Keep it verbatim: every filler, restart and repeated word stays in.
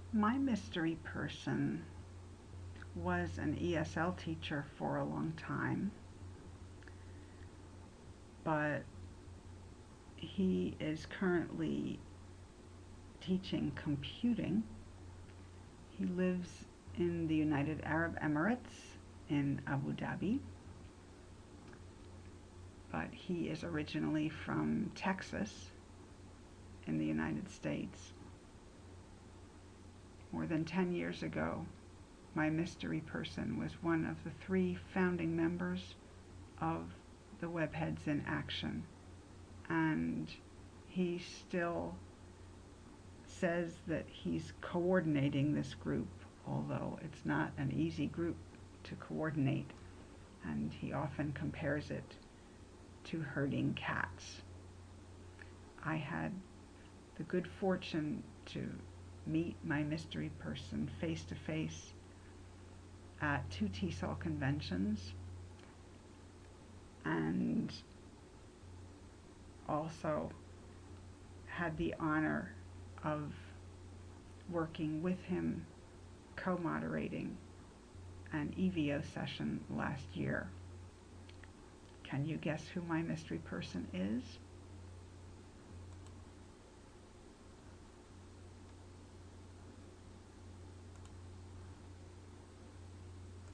My mystery person was an E S L teacher for a long time, but he is currently teaching computing. He lives in the United Arab Emirates in Abu Dhabi, but he is originally from Texas in the United States. More than ten years ago, my mystery person was one of the three founding members of the Webheads in Action, and he still says that he's coordinating this group, although it's not an easy group to coordinate, and he often compares it to herding cats. I had the good fortune to meet my mystery person face to face at two T S O L conventions, and also had the honor of working with him, co-moderating an E V O session last year. Can you guess who my mystery person is?